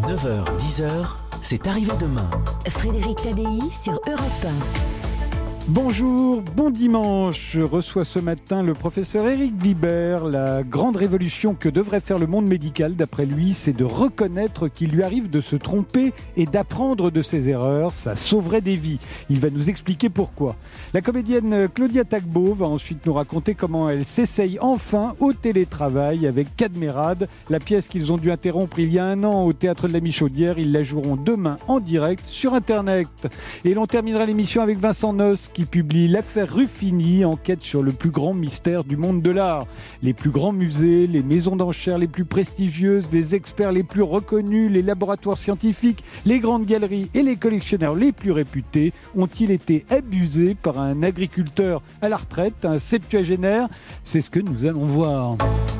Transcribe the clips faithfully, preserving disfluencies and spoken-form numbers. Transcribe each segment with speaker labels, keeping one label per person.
Speaker 1: neuf heures dix heures, c'est arrivé demain.
Speaker 2: Frédéric Tadei sur Europe un.
Speaker 3: Bonjour, bon dimanche. Je reçois ce matin le professeur Éric Vibert. La grande révolution que devrait faire le monde médical, d'après lui, c'est de reconnaître qu'il lui arrive de se tromper et d'apprendre de ses erreurs. Ça sauverait des vies. Il va nous expliquer pourquoi. La comédienne Claudia Tagbo va ensuite nous raconter comment elle s'essaye enfin au télétravail avec Cadmerade. La pièce qu'ils ont dû interrompre il y a un an au Théâtre de la Michaudière, ils la joueront demain en direct sur Internet. Et l'on terminera l'émission avec Vincent Noce, qui publie l'affaire Ruffini, enquête sur le plus grand mystère du monde de l'art. Les plus grands musées, les maisons d'enchères les plus prestigieuses, les experts les plus reconnus, les laboratoires scientifiques, les grandes galeries et les collectionneurs les plus réputés ont-ils été abusés par un agriculteur à la retraite, un septuagénaire? C'est ce que nous allons voir.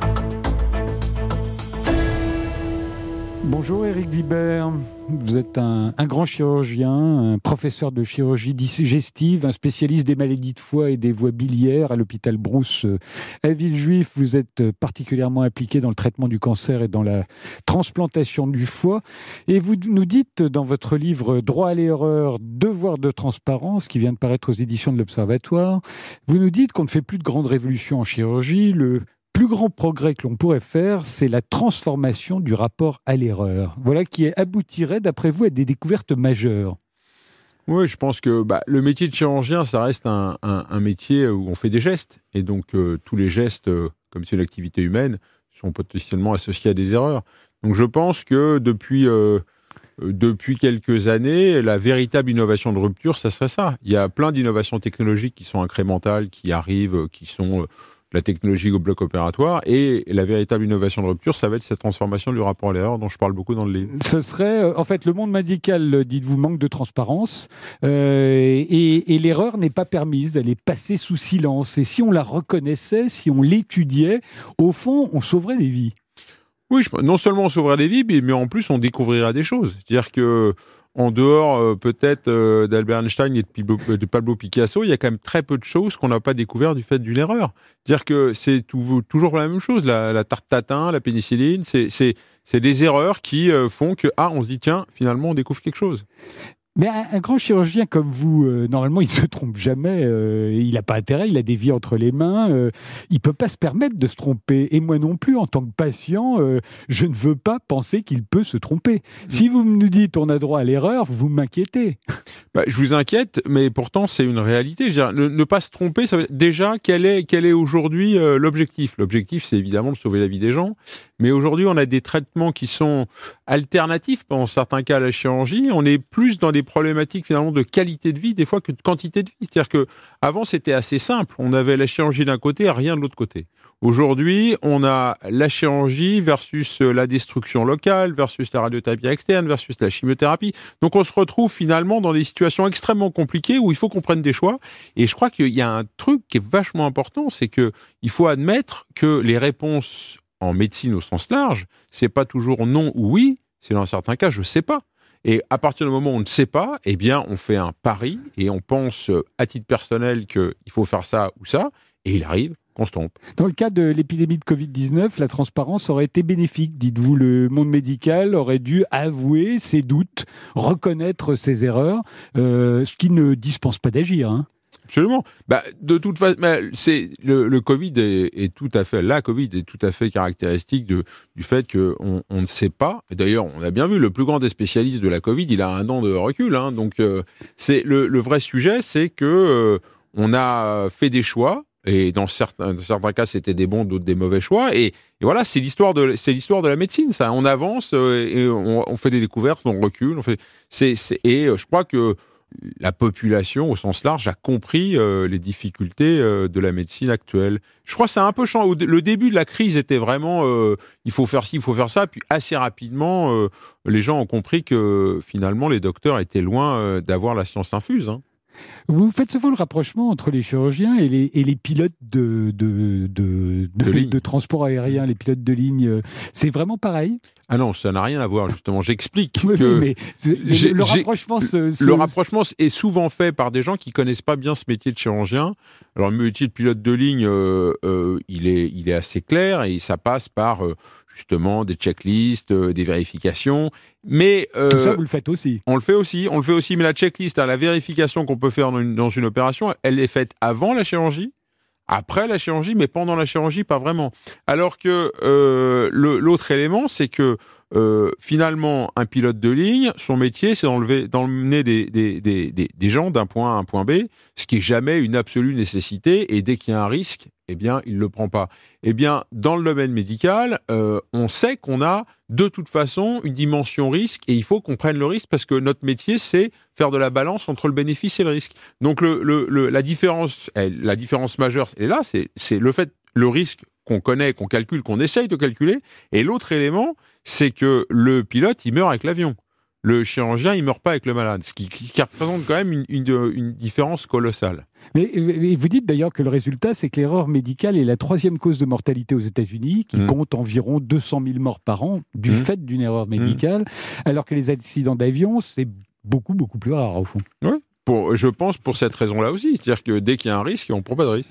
Speaker 3: Bonjour Éric Vibert, vous êtes un, un grand chirurgien, un professeur de chirurgie digestive, un spécialiste des maladies de foie et des voies biliaires à l'hôpital Brousse à Villejuif. Vous êtes particulièrement impliqué dans le traitement du cancer et dans la transplantation du foie. Et vous nous dites dans votre livre « Droit à l'erreur, devoir de transparence » qui vient de paraître aux éditions de l'Observatoire, vous nous dites qu'on ne fait plus de grandes révolutions en chirurgie. Le Le plus grand progrès que l'on pourrait faire, c'est la transformation du rapport à l'erreur. Voilà qui aboutirait, d'après vous, à des découvertes majeures.
Speaker 4: Oui, je pense que bah, le métier de chirurgien, ça reste un, un, un métier où on fait des gestes. Et donc, euh, tous les gestes, euh, comme c'est l'activité humaine, sont potentiellement associés à des erreurs. Donc, je pense que depuis, euh, depuis quelques années, la véritable innovation de rupture, ça serait ça. Il y a plein d'innovations technologiques qui sont incrémentales, qui arrivent, qui sont... Euh, la technologie au bloc opératoire, et la véritable innovation de rupture, ça va être cette transformation du rapport à l'erreur dont je parle beaucoup dans le livre.
Speaker 3: Ce serait, en fait, le monde médical, dites-vous, manque de transparence, euh, et, et l'erreur n'est pas permise, elle est passée sous silence. Et si on la reconnaissait, si on l'étudiait, au fond, on sauverait des vies.
Speaker 4: Oui, je, non seulement on sauverait des vies, mais en plus on découvrirait des choses. C'est-à-dire que en dehors euh, peut-être euh, d'Albert Einstein et de, Piblo, de Pablo Picasso, il y a quand même très peu de choses qu'on n'a pas découvert du fait d'une erreur. C'est-à-dire que c'est tout, toujours la même chose. La, la tarte tatin, la pénicilline, c'est, c'est, c'est des erreurs qui euh, font que, ah, on se dit, tiens, finalement, on découvre quelque chose.
Speaker 3: Mais un, un grand chirurgien comme vous, euh, normalement, il ne se trompe jamais. Euh, il n'a pas intérêt, il a des vies entre les mains. Euh, il ne peut pas se permettre de se tromper. Et moi non plus, en tant que patient, euh, je ne veux pas penser qu'il peut se tromper. Mmh. Si vous nous dites on a droit à l'erreur, vous m'inquiétez.
Speaker 4: Bah, je vous inquiète, mais pourtant, c'est une réalité. Je veux dire, ne, ne pas se tromper, ça veut... déjà, quel est, quel est aujourd'hui euh, l'objectif ? L'objectif, c'est évidemment de sauver la vie des gens. Mais aujourd'hui, on a des traitements qui sont alternatifs, dans certains cas, à la chirurgie. On est plus dans des problématiques finalement de qualité de vie des fois que de quantité de vie. C'est-à-dire que avant c'était assez simple, on avait la chirurgie d'un côté et rien de l'autre côté. Aujourd'hui, on a la chirurgie versus la destruction locale, versus la radiothérapie externe, versus la chimiothérapie. Donc on se retrouve finalement dans des situations extrêmement compliquées où il faut qu'on prenne des choix. Et je crois qu'il y a un truc qui est vachement important, c'est que il faut admettre que les réponses en médecine au sens large, c'est pas toujours non ou oui, c'est dans certains cas je sais pas. Et à partir du moment où on ne sait pas, eh bien, on fait un pari et on pense à titre personnel qu'il faut faire ça ou ça, et il arrive qu'on se trompe.
Speaker 3: Dans le cas de l'épidémie de covid dix-neuf, la transparence aurait été bénéfique, dites-vous. Le monde médical aurait dû avouer ses doutes, reconnaître ses erreurs, euh, ce qui ne dispense pas d'agir, hein.
Speaker 4: Absolument. Bah, de toute façon, c'est le, le Covid est, est tout à fait la Covid est tout à fait caractéristique de, du fait que on, on ne sait pas. Et d'ailleurs, on a bien vu le plus grand des spécialistes de la Covid, il a un an de recul. Hein, donc, euh, c'est le, le vrai sujet, c'est que euh, on a fait des choix. Et dans certains, dans certains cas, c'était des bons, d'autres des mauvais choix. Et, et voilà, c'est l'histoire de, c'est l'histoire de la médecine. Ça, on avance euh, et on, on fait des découvertes, on recule. On fait, c'est, c'est, et je crois que la population, au sens large, a compris euh, les difficultés euh, de la médecine actuelle. Je crois que ça a un peu changé. Le début de la crise était vraiment euh, il faut faire ci, il faut faire ça. Puis assez rapidement, euh, les gens ont compris que finalement, les docteurs étaient loin euh, d'avoir la science infuse. Hein.
Speaker 3: Vous faites souvent le rapprochement entre les chirurgiens et les, et les pilotes de, de, de, de, de, de transport aérien, les pilotes de ligne. C'est vraiment pareil ?
Speaker 4: Ah non, ça n'a rien à voir, justement. J'explique
Speaker 3: oui,
Speaker 4: que...
Speaker 3: Oui, mais le, le rapprochement... Se, se...
Speaker 4: Le rapprochement est souvent fait par des gens qui connaissent pas bien ce métier de chirurgien. Alors, le métier de pilote de ligne, euh, euh, il est, il est assez clair et ça passe par... Euh, justement des checklists, euh, des vérifications. Mais euh,
Speaker 3: tout ça, vous le faites aussi.
Speaker 4: On le fait aussi, on le fait aussi. Mais la checklist, hein, la vérification qu'on peut faire dans une, dans une opération, elle est faite avant la chirurgie, après la chirurgie, mais pendant la chirurgie, pas vraiment. Alors que euh, le, l'autre élément, c'est que Euh, finalement, un pilote de ligne, son métier, c'est d'enlever, d'emmener des, des, des, des, des gens d'un point A à un point B, ce qui est jamais une absolue nécessité, et dès qu'il y a un risque, eh bien, il ne le prend pas. Eh bien, dans le domaine médical, euh, on sait qu'on a de toute façon une dimension risque, et il faut qu'on prenne le risque, parce que notre métier, c'est faire de la balance entre le bénéfice et le risque. Donc, le, le, le, la différence, la différence majeure, elle est là, c'est, c'est le fait, le risque qu'on connaît, qu'on calcule, qu'on essaye de calculer, et l'autre élément, c'est que le pilote, il meurt avec l'avion. Le chirurgien, il meurt pas avec le malade, ce qui, qui représente quand même une, une, une différence colossale.
Speaker 3: Mais, mais vous dites d'ailleurs que le résultat, c'est que l'erreur médicale est la troisième cause de mortalité aux États-Unis, qui mmh. compte environ deux cent mille morts par an du mmh. fait d'une erreur médicale, mmh. alors que les accidents d'avion, c'est beaucoup, beaucoup plus rare au fond.
Speaker 4: Oui. Pour, je pense pour cette raison-là aussi, c'est-à-dire que dès qu'il y a un risque, on ne prend pas de risque.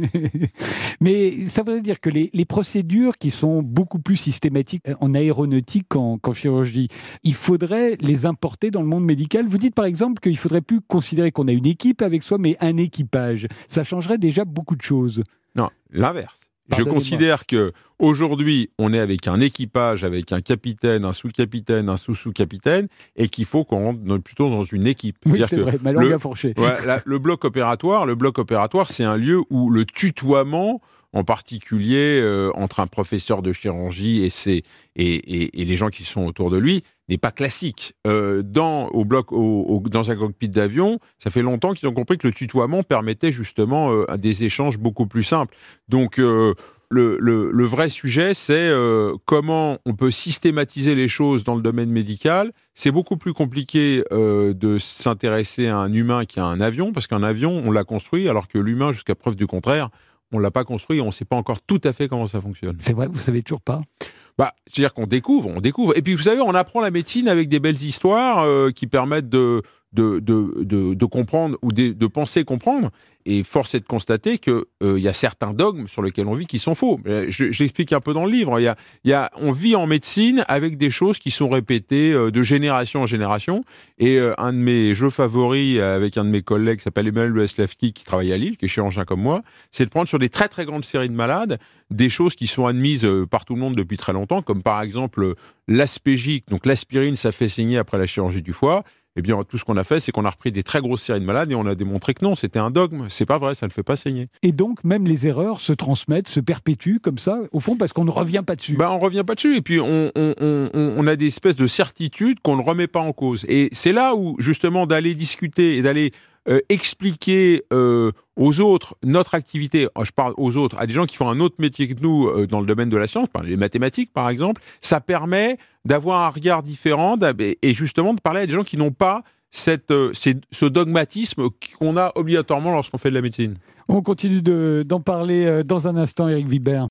Speaker 3: Mais ça veut dire que les, les procédures qui sont beaucoup plus systématiques en aéronautique qu'en, qu'en chirurgie, il faudrait les importer dans le monde médical. Vous dites par exemple qu'il ne faudrait plus considérer qu'on a une équipe avec soi, mais un équipage. Ça changerait déjà beaucoup de choses.
Speaker 4: Non, l'inverse. Je considère que aujourd'hui, on est avec un équipage, avec un capitaine, un sous-capitaine, un sous-sous-capitaine, et qu'il faut qu'on rentre plutôt dans une équipe.
Speaker 3: Oui, c'est, c'est vrai, ma langue a fourché.
Speaker 4: Ouais, la, le bloc opératoire, le bloc opératoire, c'est un lieu où le tutoiement, en particulier euh, entre un professeur de chirurgie et, ses, et, et, et les gens qui sont autour de lui, n'est pas classique. Euh, dans, au bloc, au, au, dans un cockpit d'avion, ça fait longtemps qu'ils ont compris que le tutoiement permettait justement euh, des échanges beaucoup plus simples. Donc, euh, le, le, le vrai sujet, c'est euh, comment on peut systématiser les choses dans le domaine médical. C'est beaucoup plus compliqué euh, de s'intéresser à un humain qu'à un avion, parce qu'un avion, on l'a construit, alors que l'humain, jusqu'à preuve du contraire, on ne l'a pas construit et on ne sait pas encore tout à fait comment ça fonctionne.
Speaker 3: C'est vrai, vous ne savez toujours pas ?
Speaker 4: Bah, c'est-à-dire qu'on découvre, on découvre. Et puis, vous savez, on apprend la médecine avec des belles histoires euh, qui permettent de, de, de, de, de comprendre ou de, de penser comprendre. Et force est de constater qu'il euh, y a certains dogmes sur lesquels on vit qui sont faux. Je, j'explique un peu dans le livre. Il y a, il y a, on vit en médecine avec des choses qui sont répétées euh, de génération en génération. Et euh, un de mes jeux favoris avec un de mes collègues qui s'appelle Emmanuel Leslavski, qui travaille à Lille, qui est chirurgien comme moi, c'est de prendre sur des très très grandes séries de malades des choses qui sont admises euh, par tout le monde depuis très longtemps, comme par exemple l'aspégique. Donc l'aspirine, ça fait saigner après la chirurgie du foie. Eh bien, tout ce qu'on a fait, c'est qu'on a repris des très grosses séries de malades et on a démontré que non, c'était un dogme. C'est pas vrai, ça ne fait pas saigner.
Speaker 3: Et donc, même les erreurs se transmettent, se perpétuent comme ça, au fond, parce qu'on ne revient pas dessus.
Speaker 4: Ben, on ne revient pas dessus. Et puis, on, on, on, on a des espèces de certitudes qu'on ne remet pas en cause. Et c'est là où, justement, d'aller discuter et d'aller euh, expliquer euh, aux autres notre activité, je parle aux autres, à des gens qui font un autre métier que nous euh, dans le domaine de la science, les mathématiques par exemple, ça permet d'avoir un regard différent et justement de parler à des gens qui n'ont pas cette, euh, ce dogmatisme qu'on a obligatoirement lorsqu'on fait de la médecine.
Speaker 3: On continue de, d'en parler dans un instant, Éric Vibert.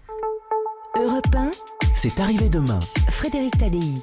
Speaker 2: Europe un,
Speaker 1: c'est arrivé demain.
Speaker 2: Frédéric Tadei.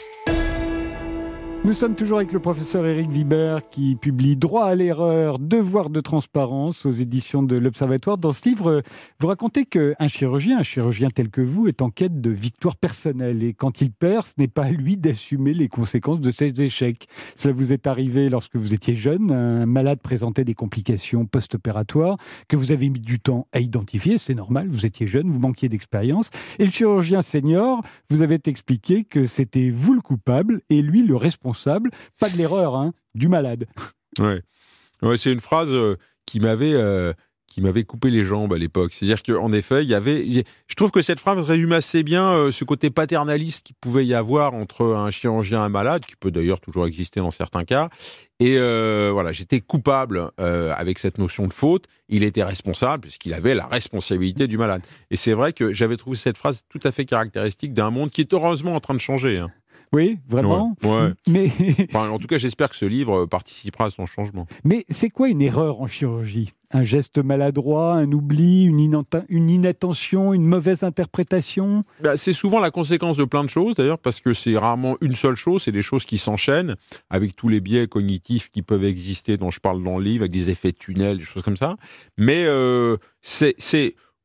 Speaker 3: Nous sommes toujours avec le professeur Éric Vibert qui publie Droit à l'erreur, devoir de transparence aux éditions de l'Observatoire. Dans ce livre, vous racontez qu'un chirurgien, un chirurgien tel que vous, est en quête de victoire personnelle. Et quand il perd, ce n'est pas à lui d'assumer les conséquences de ses échecs. Cela vous est arrivé lorsque vous étiez jeune. Un malade présentait des complications post-opératoires que vous avez mis du temps à identifier. C'est normal, vous étiez jeune, vous manquiez d'expérience. Et le chirurgien senior vous avait expliqué que c'était vous le coupable et lui le responsable. Pas de l'erreur, hein, du malade.
Speaker 4: Ouais. Ouais, c'est une phrase euh, qui m'avait euh, qui m'avait coupé les jambes à l'époque. C'est-à-dire qu'en effet, il y avait. Je trouve que cette phrase résume assez bien euh, ce côté paternaliste qu'il pouvait y avoir entre un chirurgien et un malade, qui peut d'ailleurs toujours exister dans certains cas. Et euh, voilà, j'étais coupable euh, avec cette notion de faute. Il était responsable puisqu'il avait la responsabilité du malade. Et c'est vrai que j'avais trouvé cette phrase tout à fait caractéristique d'un monde qui est heureusement en train de changer. Hein.
Speaker 3: Oui, vraiment.
Speaker 4: Ouais, ouais.
Speaker 3: Mais
Speaker 4: enfin, en tout cas, j'espère que ce livre participera à son changement.
Speaker 3: Mais c'est quoi une erreur en chirurgie ? Un geste maladroit, un oubli, une, inata- une inattention, une mauvaise interprétation ?
Speaker 4: Bah, c'est souvent la conséquence de plein de choses, d'ailleurs, parce que c'est rarement une seule chose, c'est des choses qui s'enchaînent, avec tous les biais cognitifs qui peuvent exister, dont je parle dans le livre, avec des effets de tunnel, des choses comme ça. Mais euh, c'est... c'est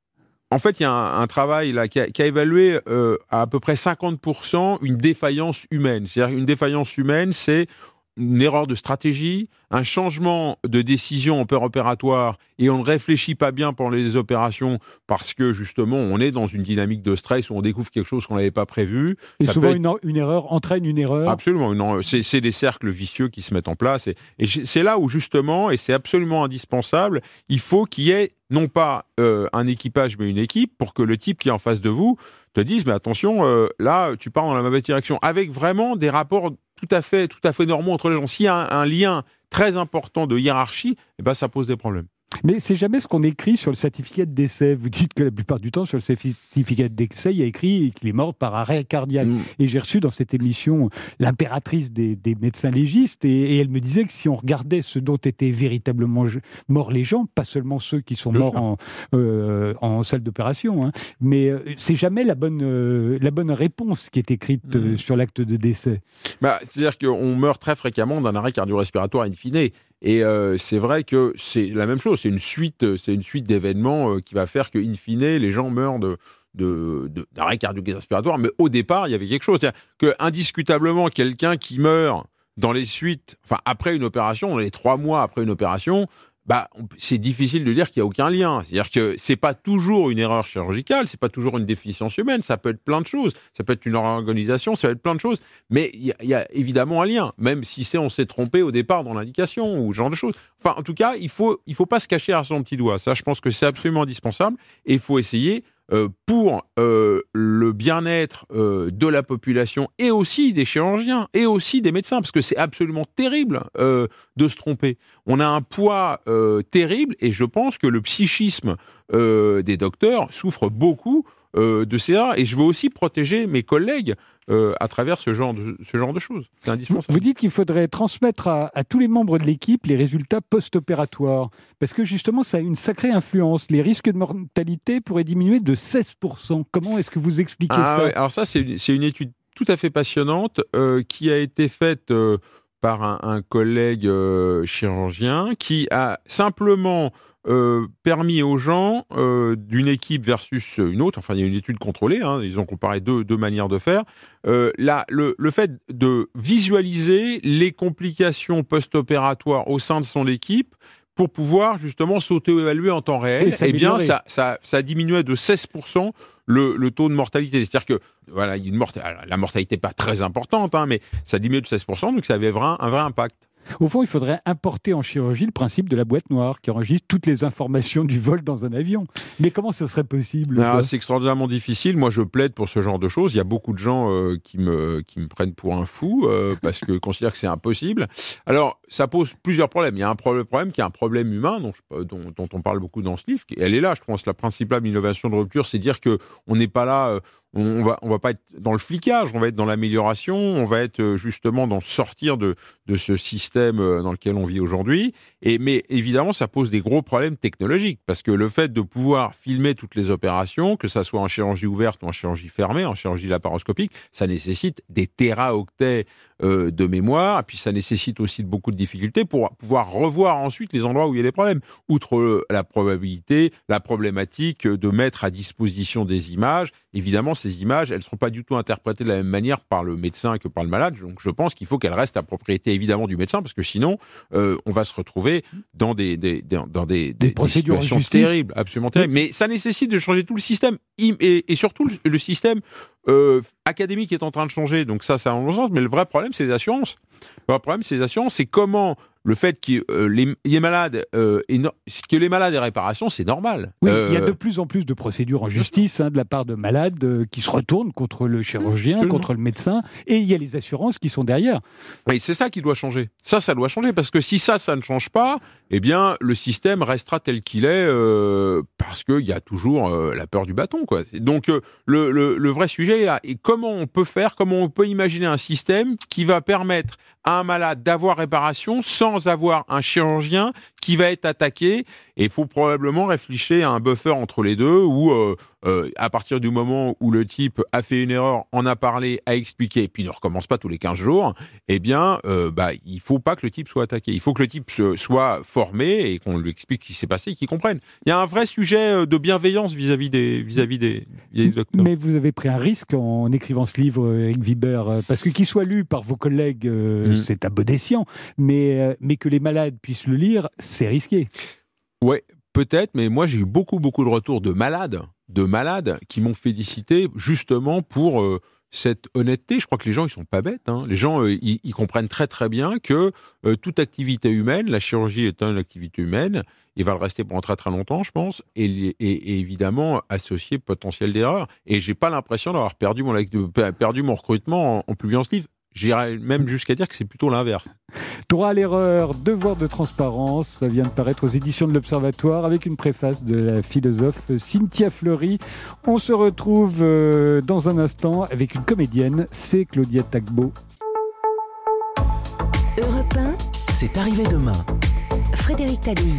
Speaker 4: en fait, il y a un, un travail là qui a, qui a évalué euh, à, à peu près cinquante pour cent une défaillance humaine. C'est-à-dire une défaillance humaine, c'est une erreur de stratégie, un changement de décision en père opératoire et on ne réfléchit pas bien pendant les opérations parce que justement on est dans une dynamique de stress où on découvre quelque chose qu'on n'avait pas prévu.
Speaker 3: Et
Speaker 4: Ça
Speaker 3: souvent
Speaker 4: être...
Speaker 3: une, une erreur entraîne une erreur.
Speaker 4: Absolument, une... c'est, c'est des cercles vicieux qui se mettent en place et, et c'est là où justement, et c'est absolument indispensable, il faut qu'il y ait non pas euh, un équipage mais une équipe pour que le type qui est en face de vous te dise mais attention, euh, là tu pars dans la mauvaise direction, avec vraiment des rapports tout à fait, tout à fait normaux entre les gens. S'il y a un, un lien très important de hiérarchie, eh ben, ça pose des problèmes.
Speaker 3: Mais c'est jamais ce qu'on écrit sur le certificat de décès. Vous dites que la plupart du temps, sur le certificat de décès, il y a écrit qu'il est mort par arrêt cardiaque. Mmh. Et j'ai reçu dans cette émission l'impératrice des, des médecins légistes, et, et elle me disait que si on regardait ce dont étaient véritablement morts les gens, pas seulement ceux qui sont Bien morts en, euh, en salle d'opération, hein, mais euh, c'est jamais la bonne, euh, la bonne réponse qui est écrite euh, mmh. sur l'acte de décès.
Speaker 4: Bah, c'est-à-dire qu'on meurt très fréquemment d'un arrêt cardio-respiratoire in fine. Et euh, c'est vrai que c'est la même chose, c'est une suite, c'est une suite d'événements euh, qui va faire que, in fine, les gens meurent de, de, de, d'arrêt cardio-respiratoire. Mais au départ, il y avait quelque chose. C'est-à-dire que, indiscutablement, quelqu'un qui meurt dans les suites, enfin, après une opération, dans les trois mois après une opération, bah, c'est difficile de dire qu'il n'y a aucun lien. C'est-à-dire que c'est pas toujours une erreur chirurgicale, c'est pas toujours une déficience humaine, ça peut être plein de choses. Ça peut être une organisation, ça peut être plein de choses. Mais il y, y a évidemment un lien, même si c'est on s'est trompé au départ dans l'indication ou ce genre de choses. Enfin, en tout cas, il faut, il faut pas se cacher à son petit doigt. Ça, je pense que c'est absolument indispensable. Et il faut essayer, euh, pour euh, le bien-être euh, de la population et aussi des chirurgiens et aussi des médecins, parce que c'est absolument terrible euh, de se tromper. On a un poids euh, terrible et je pense que le psychisme euh, des docteurs souffre beaucoup euh, de ça. Et je veux aussi protéger mes collègues euh, à travers ce genre de, ce genre de choses. C'est indispensable.
Speaker 3: Vous dites qu'il faudrait transmettre à, à tous les membres de l'équipe les résultats post-opératoires, parce que justement, ça a une sacrée influence. Les risques de mortalité pourraient diminuer de seize pour cent. Comment est-ce que vous expliquez
Speaker 4: ah,
Speaker 3: ça
Speaker 4: ouais. Alors ça, c'est une, c'est une étude tout à fait passionnante euh, qui a été faite euh, par un, un collègue euh, chirurgien qui a simplement Euh, permis aux gens euh, d'une équipe versus une autre, enfin il y a une étude contrôlée, hein, ils ont comparé deux, deux manières de faire, euh, là, le, le fait de visualiser les complications post-opératoires au sein de son équipe pour pouvoir justement s'auto-évaluer en temps réel, eh bien ça, ça, ça diminuait de seize pour cent le, le taux de mortalité. C'est-à-dire que voilà, une mort, la mortalité n'est pas très importante, hein, mais ça diminuait de seize pour cent, donc ça avait vrai, un vrai impact.
Speaker 3: Au fond, il faudrait importer en chirurgie le principe de la boîte noire qui enregistre toutes les informations du vol dans un avion. Mais comment ce serait possible
Speaker 4: ah, C'est extraordinairement difficile. Moi, je plaide pour ce genre de choses. Il y a beaucoup de gens euh, qui, me, qui me prennent pour un fou euh, parce qu'ils considèrent que c'est impossible. Alors, ça pose plusieurs problèmes. Il y a un problème qui est un problème humain dont, je, dont, dont on parle beaucoup dans ce livre. Elle est là, je pense. La principale innovation de rupture, c'est dire qu'on n'est pas là... Euh, On va, on va pas être dans le flicage, on va être dans l'amélioration, on va être justement dans sortir de, de ce système dans lequel on vit aujourd'hui. Et, mais évidemment, ça pose des gros problèmes technologiques parce que le fait de pouvoir filmer toutes les opérations, que ça soit en chirurgie ouverte ou en chirurgie fermée, en chirurgie laparoscopique, ça nécessite des téraoctets euh, de mémoire, et puis ça nécessite aussi beaucoup de difficultés pour pouvoir revoir ensuite les endroits où il y a des problèmes. Outre euh, la probabilité, la problématique de mettre à disposition des images, évidemment, ces images, elles ne seront pas du tout interprétées de la même manière par le médecin que par le malade. Donc, je pense qu'il faut qu'elles restent à propriété, évidemment, du médecin, parce que sinon, euh, on va se retrouver dans des, des, des, dans des, des, des situations terribles, absolument terribles. Mais ça nécessite de changer tout le système, et, et surtout le, le système euh, académique est en train de changer. Donc ça, ça a un sens. Mais le vrai problème, c'est les assurances. Le vrai problème, c'est les assurances. C'est comment... Le fait qu'il euh, les, y ait malades, euh, no- que les malades aient réparation, c'est normal.
Speaker 3: Oui,
Speaker 4: euh,
Speaker 3: il y a de plus en plus de procédures en justice hein, de la part de malades euh, qui se retournent contre le chirurgien, Absolument. contre le médecin, et il y a les assurances qui sont derrière.
Speaker 4: Et c'est ça qui doit changer. Ça, ça doit changer, parce que si ça, ça ne change pas, eh bien, le système restera tel qu'il est, euh, parce qu'il y a toujours euh, la peur du bâton, quoi. Donc, euh, le, le, le vrai sujet est là. Et comment on peut faire, comment on peut imaginer un système qui va permettre à un malade d'avoir réparation sans avoir un chirurgien qui va être attaqué, et il faut probablement réfléchir à un buffer entre les deux, où euh, euh, à partir du moment où le type a fait une erreur, en a parlé, a expliqué, et puis ne recommence pas tous les quinze jours, eh bien, euh, bah, il faut pas que le type soit attaqué. Il faut que le type se, soit formé et qu'on lui explique ce qui s'est passé, qu'il comprenne. Il y a un vrai sujet de bienveillance vis-à-vis des, vis-à-vis des, vis-à-vis des docteurs.
Speaker 3: Mais vous avez pris un risque en écrivant ce livre, Éric Vibert, parce que qu'il soit lu par vos collègues, euh, mmh. c'est à bon escient, mais, euh, mais que les malades puissent le lire, c'est risqué.
Speaker 4: Ouais, peut-être, mais moi j'ai eu beaucoup, beaucoup de retours de malades, de malades qui m'ont félicité justement pour euh, cette honnêteté. Je crois que les gens, ils sont pas bêtes. Hein. Les gens, euh, ils, ils comprennent très, très bien que euh, toute activité humaine, la chirurgie est une activité humaine, il va le rester pendant très, très longtemps, je pense, et, et, et évidemment associé potentiel d'erreur. Et j'ai pas l'impression d'avoir perdu mon, perdu mon recrutement en, en publiant ce livre. J'irais même jusqu'à dire que c'est plutôt l'inverse.
Speaker 3: Droit à l'erreur, devoir de transparence, ça vient de paraître aux éditions de l'Observatoire avec une préface de la philosophe Cynthia Fleury. On se retrouve dans un instant avec une comédienne, c'est Claudia Tagbo.
Speaker 2: Europe un,
Speaker 1: c'est arrivé demain.
Speaker 2: Frédéric Tadei.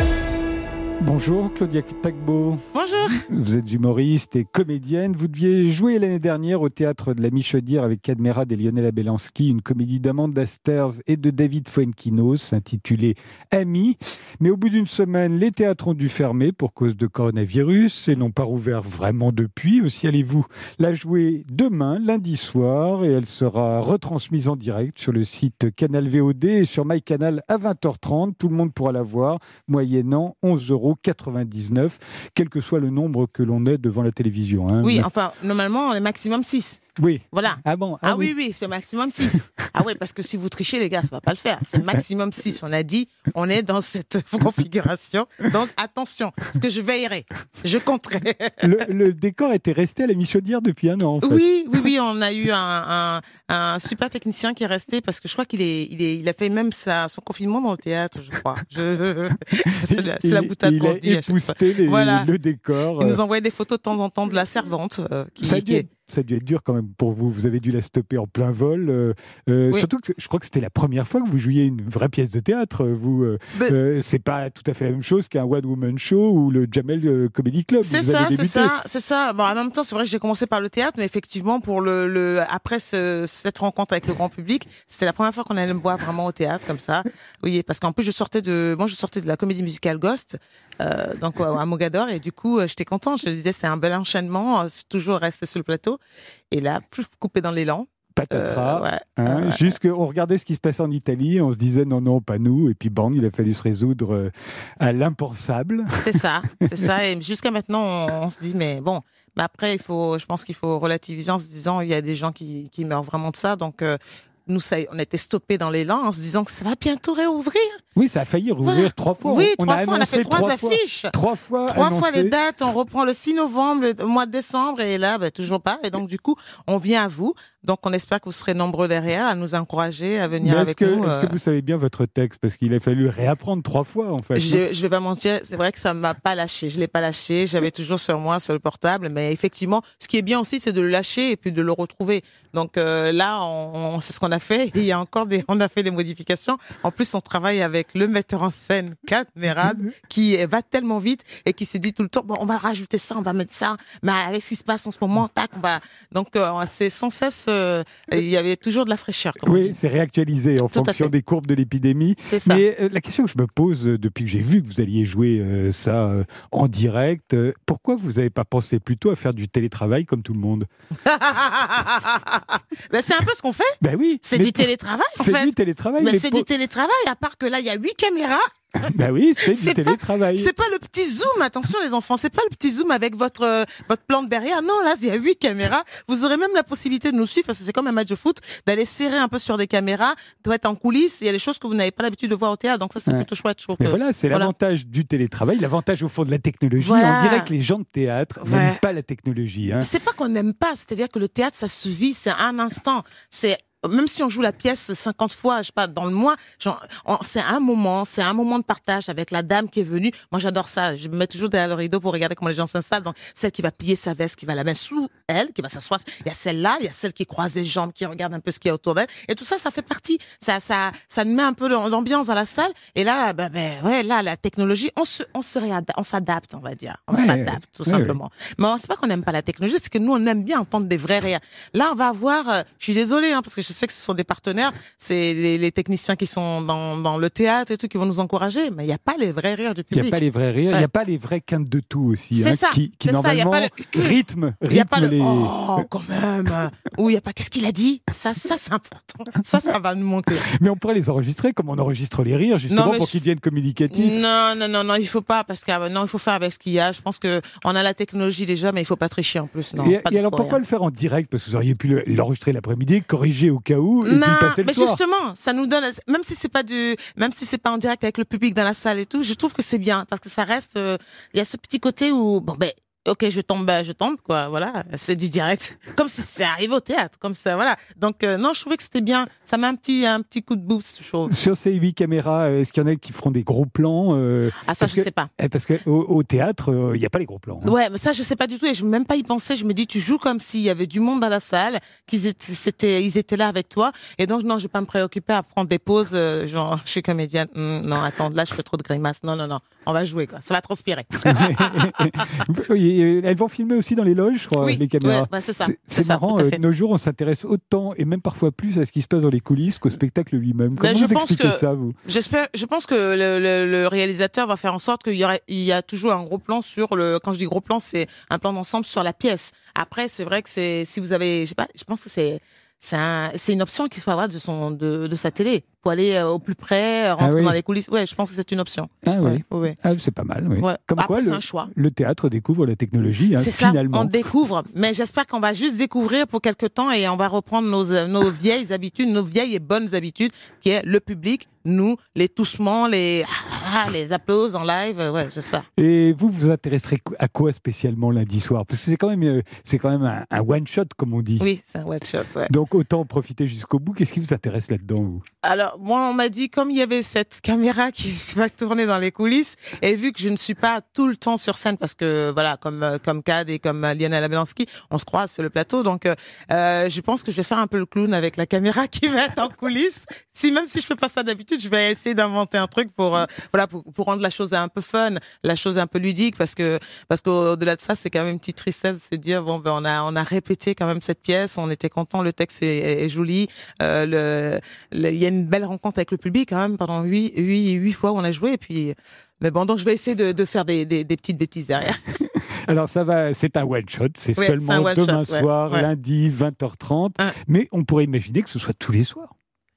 Speaker 3: Bonjour Claudia Tagbo.
Speaker 5: Bonjour.
Speaker 3: Vous êtes humoriste et comédienne. Vous deviez jouer l'année dernière au Théâtre de la Michodière avec Cadmerade et Lionel Abelansky, une comédie d'Amanda Sters et de David Fuenquinos intitulée Amis. Mais au bout d'une semaine, les théâtres ont dû fermer pour cause de coronavirus et n'ont pas rouvert vraiment depuis. Aussi allez-vous la jouer demain, lundi soir, et elle sera retransmise en direct sur le site Canal V O D et sur MyCanal à vingt heures trente. Tout le monde pourra la voir, moyennant onze euros quatre-vingt-dix-neuf, quel que soit le nombre que l'on ait devant la télévision. Hein.
Speaker 5: Oui, enfin, normalement, on est maximum six.
Speaker 3: Oui.
Speaker 5: Voilà.
Speaker 3: Ah bon
Speaker 5: Ah, ah oui, oui, oui c'est maximum six. Ah oui, parce que si vous trichez, les gars, ça va pas le faire. C'est maximum six. On a dit, on est dans cette configuration. Donc, attention, parce que je veillerai. Je compterai.
Speaker 3: Le, le décor était resté à la Michodière depuis un an, en fait.
Speaker 5: Oui, oui, oui. On a eu un, un, un super technicien qui est resté parce que je crois qu'il est, il est, il a fait même sa, son confinement dans le théâtre, je crois. Je, c'est la, c'est la boutade qu'on dit.
Speaker 3: Il a épousté les,
Speaker 5: voilà.
Speaker 3: le décor.
Speaker 5: Il nous envoyait des photos de temps en temps de la servante. Euh, qui,
Speaker 3: ça, a
Speaker 5: qui
Speaker 3: dû,
Speaker 5: est...
Speaker 3: ça a dû être dur quand même pour vous. Vous avez dû la stopper en plein vol. Euh, euh, oui. Surtout que je crois que c'était la première fois que vous jouiez une vraie pièce de théâtre. Vous, euh, Mais... euh, c'est pas tout à fait la même chose qu'un one-woman show ou le Jamel euh, Comedy Club.
Speaker 5: C'est
Speaker 3: vous
Speaker 5: ça,
Speaker 3: avez
Speaker 5: c'est ça, c'est ça. Bon, en même temps, c'est vrai que j'ai commencé par le théâtre, mais effectivement, pour le, le après ce, cette rencontre avec le grand public, c'était la première fois qu'on allait me voir vraiment au théâtre comme ça. Oui, parce qu'en plus, je sortais de, moi, je sortais de la comédie musicale Ghost. Euh, donc à Mogador, et du coup j'étais contente, je disais c'est un bel enchaînement, toujours rester sur le plateau, et là plus coupé dans l'élan.
Speaker 3: Patatras,
Speaker 5: euh, ouais,
Speaker 3: hein,
Speaker 5: ouais.
Speaker 3: Jusqu'on regardait ce qui se passait en Italie, on se disait non, non, pas nous, et puis bang, il a fallu se résoudre à l'impensable.
Speaker 5: C'est ça, c'est ça, et jusqu'à maintenant on, on se dit mais bon, mais après il faut, je pense qu'il faut relativiser en se disant il y a des gens qui, qui meurent vraiment de ça, donc euh, nous, ça, on était stoppés dans l'élan en se disant que ça va bientôt réouvrir.
Speaker 3: Oui, ça a failli rouvrir voilà. trois fois.
Speaker 5: Oui,
Speaker 3: on
Speaker 5: trois
Speaker 3: a
Speaker 5: fois, on a fait trois, trois affiches.
Speaker 3: Fois, trois fois
Speaker 5: Trois
Speaker 3: annoncé.
Speaker 5: fois les dates, on reprend le six novembre, le mois de décembre, et là, ben, toujours pas. Et donc, du coup, on vient à vous. Donc, on espère que vous serez nombreux derrière à nous encourager à venir
Speaker 3: Mais
Speaker 5: avec
Speaker 3: que,
Speaker 5: nous.
Speaker 3: Est-ce
Speaker 5: euh...
Speaker 3: que vous savez bien votre texte? Parce qu'il a fallu réapprendre trois fois, en fait.
Speaker 5: Je, je vais pas mentir, c'est vrai que ça m'a pas lâché. Je l'ai pas lâché. J'avais toujours sur moi, sur le portable. Mais effectivement, ce qui est bien aussi, c'est de le lâcher et puis de le retrouver. Donc euh, là, on, on, c'est ce qu'on a fait. Et il y a encore des, on a fait des modifications. En plus, on travaille avec le metteur en scène, Cadmerade, qui va tellement vite et qui s'est dit tout le temps, bon, on va rajouter ça, on va mettre ça. Mais avec ce qui se passe en ce moment, tac, on va. Donc euh, c'est sans cesse. Euh, il y avait toujours de la fraîcheur. Comme
Speaker 3: oui, c'est réactualisé en
Speaker 5: tout
Speaker 3: fonction des courbes de l'épidémie.
Speaker 5: C'est ça.
Speaker 3: Mais euh, la question que je me pose euh, depuis que j'ai vu que vous alliez jouer euh, ça euh, en direct, euh, pourquoi vous n'avez pas pensé plutôt à faire du télétravail comme tout le monde?
Speaker 5: Ben, c'est un peu ce qu'on fait.
Speaker 3: Ben oui.
Speaker 5: C'est du télétravail, en fait.
Speaker 3: C'est du télétravail.
Speaker 5: Mais, mais c'est
Speaker 3: pour...
Speaker 5: du télétravail, à part que là, il y a huit caméras.
Speaker 3: Ben oui, c'est, c'est du télétravail.
Speaker 5: Pas, c'est pas le petit zoom, attention les enfants, c'est pas le petit zoom avec votre euh, votre plante derrière. Non, là, il y a huit caméras. Vous aurez même la possibilité de nous suivre parce que c'est comme un match de foot, d'aller serrer un peu sur des caméras, doit être en coulisses. Il y a des choses que vous n'avez pas l'habitude de voir au théâtre, donc ça c'est ouais. plutôt chouette. Je trouve
Speaker 3: Mais
Speaker 5: que,
Speaker 3: voilà, c'est
Speaker 5: voilà.
Speaker 3: l'avantage du télétravail, l'avantage au fond de la technologie.
Speaker 5: Voilà.
Speaker 3: On dirait que les gens de théâtre ouais. n'aiment pas la technologie. Hein.
Speaker 5: C'est pas qu'on n'aime pas, c'est-à-dire que le théâtre, ça se vit, c'est un instant, c'est même si on joue la pièce cinquante fois, je sais pas, dans le mois, genre, on, c'est un moment, c'est un moment de partage avec la dame qui est venue. Moi, j'adore ça. Je me mets toujours derrière le rideau pour regarder comment les gens s'installent. Donc, celle qui va plier sa veste, qui va la mettre sous elle, qui va s'asseoir. Il y a celle-là, il y a celle qui croise les jambes, qui regarde un peu ce qu'il y a autour d'elle. Et tout ça, ça fait partie. Ça, ça, ça met un peu l'ambiance dans la salle. Et là, ben, ben, ouais, là, la technologie, on se, on se réadapte, on s'adapte, on va dire. On
Speaker 3: ouais,
Speaker 5: s'adapte, tout
Speaker 3: ouais,
Speaker 5: simplement. Ouais. Mais c'est pas qu'on n'aime pas la technologie, c'est que nous, on aime bien entendre des vrais rires. Là, on va avoir, euh, je suis désolée, hein, parce que je sais que ce sont des partenaires, c'est les, les techniciens qui sont dans, dans le théâtre et tout, qui vont nous encourager, mais il n'y a pas les vrais rires du public.
Speaker 3: Il n'y a pas les vrais rires, il
Speaker 5: ouais.
Speaker 3: n'y a pas les vrais quintes de tout aussi,
Speaker 5: c'est
Speaker 3: hein,
Speaker 5: ça,
Speaker 3: qui, qui
Speaker 5: c'est
Speaker 3: normalement
Speaker 5: ça, le...
Speaker 3: rythme,
Speaker 5: il y a pas
Speaker 3: rythme
Speaker 5: le...
Speaker 3: les...
Speaker 5: Oh, quand même. Ou il y a pas, qu'est-ce qu'il a dit? Ça, ça, c'est important. Ça, ça va nous manquer.
Speaker 3: Mais on pourrait les enregistrer comme on enregistre les rires, justement,
Speaker 5: non,
Speaker 3: pour
Speaker 5: je...
Speaker 3: qu'ils deviennent communicatifs.
Speaker 5: Non, non, non, non, il faut pas, parce que non, il faut faire avec ce qu'il y a. Je pense que on a la technologie déjà, mais il faut pas tricher en plus. Non,
Speaker 3: et
Speaker 5: pas
Speaker 3: et alors pourquoi
Speaker 5: rien.
Speaker 3: le faire en direct? Parce que vous auriez pu l'enregistrer l'après-midi, corriger au cas où, et
Speaker 5: non,
Speaker 3: puis le passer le
Speaker 5: mais
Speaker 3: soir.
Speaker 5: justement, ça nous donne, même si c'est pas du, même si c'est pas en direct avec le public dans la salle et tout, je trouve que c'est bien, parce que ça reste, il euh, y a ce petit côté où, bon ben, ok, je tombe, ben, je tombe, quoi, voilà, c'est du direct, comme si ça arrive au théâtre, comme ça, voilà. Donc, euh, non, je trouvais que c'était bien, ça met un petit, un petit coup de boost, je trouve.
Speaker 3: Sur ces huit caméras, est-ce qu'il y en a qui feront des gros plans euh,
Speaker 5: Ah, ça, je
Speaker 3: que,
Speaker 5: sais pas.
Speaker 3: Parce qu'au au théâtre, il n'y a pas les gros plans. Hein.
Speaker 5: Ouais, mais ça, je sais pas du tout, et je ne veux même pas y penser, je me dis, tu joues comme s'il y avait du monde dans la salle, qu'ils étaient, c'était, ils étaient là avec toi, et donc, non, je vais pas me préoccuper à prendre des pauses, euh, genre, je suis comédienne, mmh, non, attends, là, je fais trop de grimaces, non, non, non, on va jouer, quoi, ça va transpirer.
Speaker 3: Elles vont filmer aussi dans les loges, je crois,
Speaker 5: oui,
Speaker 3: les caméras.
Speaker 5: Ouais, bah c'est ça.
Speaker 3: C'est,
Speaker 5: c'est
Speaker 3: c'est marrant,
Speaker 5: ça,
Speaker 3: euh, de nos jours, on s'intéresse autant, et même parfois plus, à ce qui se passe dans les coulisses qu'au spectacle lui-même. Comment
Speaker 5: ben, je
Speaker 3: vous
Speaker 5: pense
Speaker 3: expliquez
Speaker 5: que,
Speaker 3: ça, vous?
Speaker 5: J'espère, je pense que le, le, le réalisateur va faire en sorte qu'il y, aurait, il y a toujours un gros plan sur le. Quand je dis gros plan, c'est un plan d'ensemble sur la pièce. Après, c'est vrai que c'est si vous avez, je sais pas, je pense que c'est c'est, un, c'est une option qu'il faut avoir de son de, de sa télé pour aller au plus près, rentrer ah oui. dans les coulisses. Ouais, je pense que c'est une option.
Speaker 3: Ah oui,
Speaker 5: ouais, ouais.
Speaker 3: Ah, c'est pas mal. Oui.
Speaker 5: Ouais.
Speaker 3: Comme
Speaker 5: Après,
Speaker 3: quoi,
Speaker 5: c'est
Speaker 3: le,
Speaker 5: un choix.
Speaker 3: Le théâtre découvre la technologie. Hein,
Speaker 5: c'est ça.
Speaker 3: Finalement.
Speaker 5: On découvre, mais j'espère qu'on va juste découvrir pour quelque temps et on va reprendre nos nos vieilles habitudes, nos vieilles et bonnes habitudes, qui est le public, nous, les toussements, les ah, les applauses en live. Ouais, j'espère.
Speaker 3: Et vous, vous intéresserez à quoi spécialement lundi soir? Parce que c'est quand même, c'est quand même un, un one shot, comme on dit.
Speaker 5: Oui, c'est un one shot. Ouais.
Speaker 3: Donc autant profiter jusqu'au bout. Qu'est-ce qui vous intéresse là-dedans, vous?
Speaker 5: Alors moi, on m'a dit comme il y avait cette caméra qui va tourner dans les coulisses, et vu que je ne suis pas tout le temps sur scène, parce que voilà, comme comme Cad et comme Lionel Abelansky, on se croise sur le plateau, donc euh, je pense que je vais faire un peu le clown avec la caméra qui va être en coulisses. Si même si je fais pas ça d'habitude, je vais essayer d'inventer un truc pour euh, voilà pour, pour rendre la chose un peu fun, la chose un peu ludique, parce que parce qu'au-delà de ça, c'est quand même une petite tristesse de se dire bon ben on a on a répété quand même cette pièce, on était content, le texte est, est joli, euh, le il y a une belle rencontre avec le public quand même pendant huit huit huit fois où on a joué, et puis mais bon, donc je vais essayer de, de faire des, des des petites bêtises derrière.
Speaker 3: Alors ça va, c'est un one shot, c'est ouais, seulement c'est demain shot, soir, ouais, lundi, vingt heures trente, ouais. Mais on pourrait imaginer que ce soit tous les soirs.